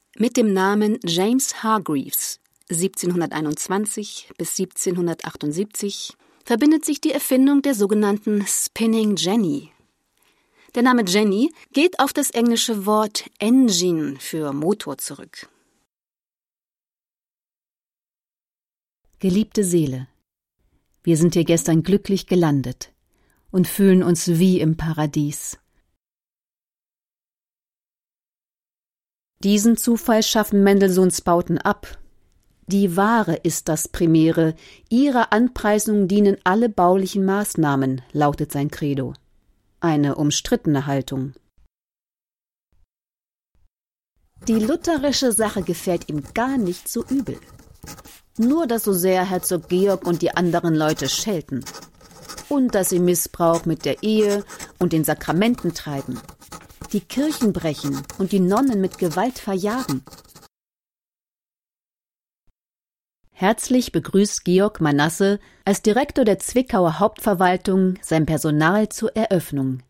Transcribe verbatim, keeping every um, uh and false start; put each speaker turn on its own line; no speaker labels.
Mit dem Namen James Hargreaves siebzehnhunderteinundzwanzig bis siebzehnhundertachtundsiebzig verbindet sich die Erfindung der sogenannten Spinning Jenny. Der Name Jenny geht auf das englische Wort Engine für Motor zurück.
Geliebte Seele, wir sind hier gestern glücklich gelandet und fühlen uns wie im Paradies. Diesen Zufall schaffen Mendelssohns Bauten ab. Die Ware ist das Primäre, ihrer Anpreisung dienen alle baulichen Maßnahmen, lautet sein Credo. Eine umstrittene Haltung. Die lutherische Sache gefällt ihm gar nicht so übel. Nur, dass so sehr Herzog Georg und die anderen Leute schelten. Und dass sie Missbrauch mit der Ehe und den Sakramenten treiben. Die Kirchen brechen und die Nonnen mit Gewalt verjagen. Herzlich begrüßt Georg Manasse als Direktor der Zwickauer Hauptverwaltung sein Personal zur Eröffnung.